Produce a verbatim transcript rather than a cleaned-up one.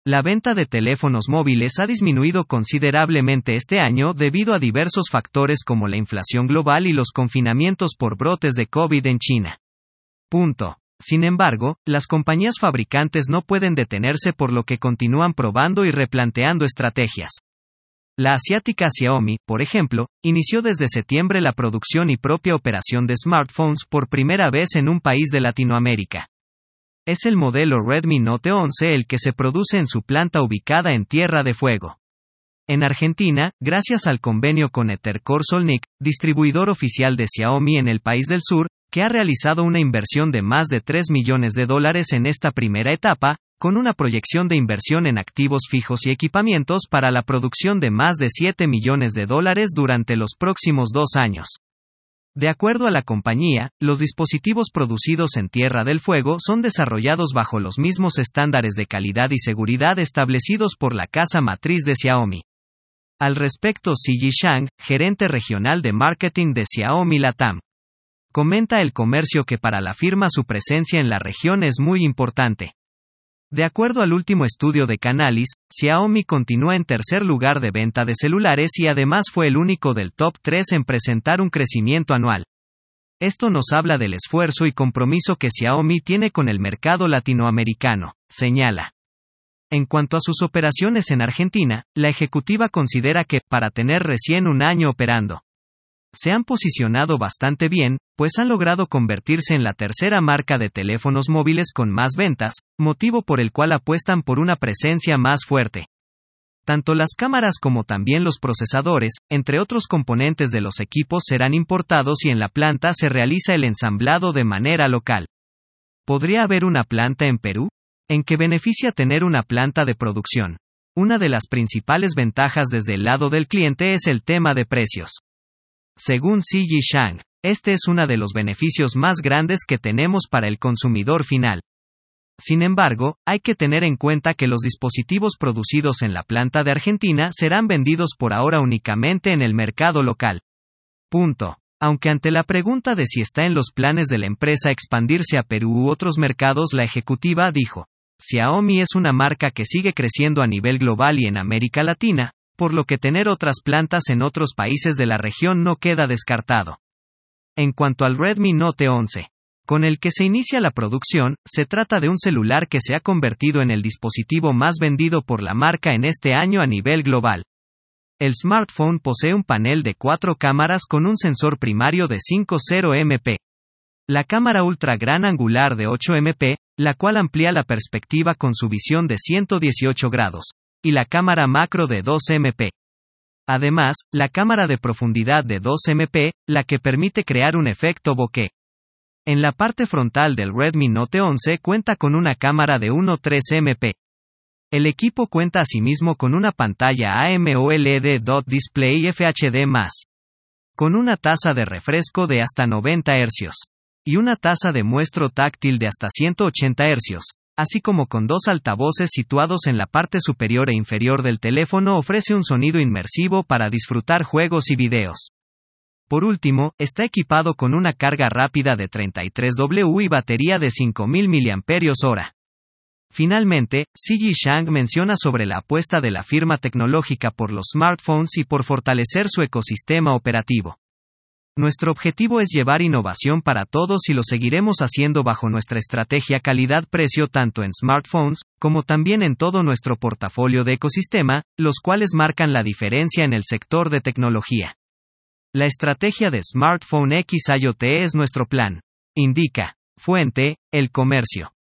La venta de teléfonos móviles ha disminuido considerablemente este año debido a diversos factores como la inflación global y los confinamientos por brotes de COVID en China. Punto. Sin embargo, las compañías fabricantes no pueden detenerse, por lo que continúan probando y replanteando estrategias. La asiática Xiaomi, por ejemplo, inició desde septiembre la producción y propia operación de smartphones por primera vez en un país de Latinoamérica. Es el modelo Redmi Note once el que se produce en su planta ubicada en Tierra de Fuego. En Argentina, gracias al convenio con Ethercore Solnic, distribuidor oficial de Xiaomi en el país del sur, que ha realizado una inversión de más de tres millones de dólares en esta primera etapa, con una proyección de inversión en activos fijos y equipamientos para la producción de más de siete millones de dólares durante los próximos dos años. De acuerdo a la compañía, los dispositivos producidos en Tierra del Fuego son desarrollados bajo los mismos estándares de calidad y seguridad establecidos por la casa matriz de Xiaomi. Al respecto, Ziyi Zhang, gerente regional de marketing de Xiaomi Latam, comenta el comercio que para la firma su presencia en la región es muy importante. De acuerdo al último estudio de Canalys, Xiaomi continúa en tercer lugar de venta de celulares y además fue el único del top tres en presentar un crecimiento anual. Esto nos habla del esfuerzo y compromiso que Xiaomi tiene con el mercado latinoamericano, señala. En cuanto a sus operaciones en Argentina, la ejecutiva considera que, para tener recién un año operando, se han posicionado bastante bien, pues han logrado convertirse en la tercera marca de teléfonos móviles con más ventas, motivo por el cual apuestan por una presencia más fuerte. Tanto las cámaras como también los procesadores, entre otros componentes de los equipos, serán importados y en la planta se realiza el ensamblado de manera local. ¿Podría haber una planta en Perú? ¿En qué beneficia tener una planta de producción? Una de las principales ventajas desde el lado del cliente es el tema de precios. Según Ziyi Zhang, este es uno de los beneficios más grandes que tenemos para el consumidor final. Sin embargo, hay que tener en cuenta que los dispositivos producidos en la planta de Argentina serán vendidos por ahora únicamente en el mercado local. Punto. Aunque ante la pregunta de si está en los planes de la empresa expandirse a Perú u otros mercados, la ejecutiva dijo: Xiaomi es una marca que sigue creciendo a nivel global y en América Latina, por lo que tener otras plantas en otros países de la región no queda descartado. En cuanto al Redmi Note once, con el que se inicia la producción, se trata de un celular que se ha convertido en el dispositivo más vendido por la marca en este año a nivel global. El smartphone posee un panel de cuatro cámaras con un sensor primario de cincuenta megapíxeles. La cámara ultra gran angular de ocho megapíxeles, la cual amplía la perspectiva con su visión de ciento dieciocho grados. Y la cámara macro de doce megapíxeles. Además, la cámara de profundidad de doce megapíxeles, la que permite crear un efecto bokeh. En la parte frontal del Redmi Note once cuenta con una cámara de uno punto tres megapíxeles. El equipo cuenta asimismo con una pantalla AMOLED Dot Display F H D más, con una tasa de refresco de hasta noventa hercios, y una tasa de muestro táctil de hasta ciento ochenta hercios. Así como con dos altavoces situados en la parte superior e inferior del teléfono, ofrece un sonido inmersivo para disfrutar juegos y videos. Por último, está equipado con una carga rápida de treinta y tres watts y batería de cinco mil miliamperios hora. Finalmente, Ziyi Zhang menciona sobre la apuesta de la firma tecnológica por los smartphones y por fortalecer su ecosistema operativo. Nuestro objetivo es llevar innovación para todos y lo seguiremos haciendo bajo nuestra estrategia calidad-precio tanto en smartphones, como también en todo nuestro portafolio de ecosistema, los cuales marcan la diferencia en el sector de tecnología. La estrategia de Smartphone X IoT es nuestro plan. Indica. Fuente, El Comercio.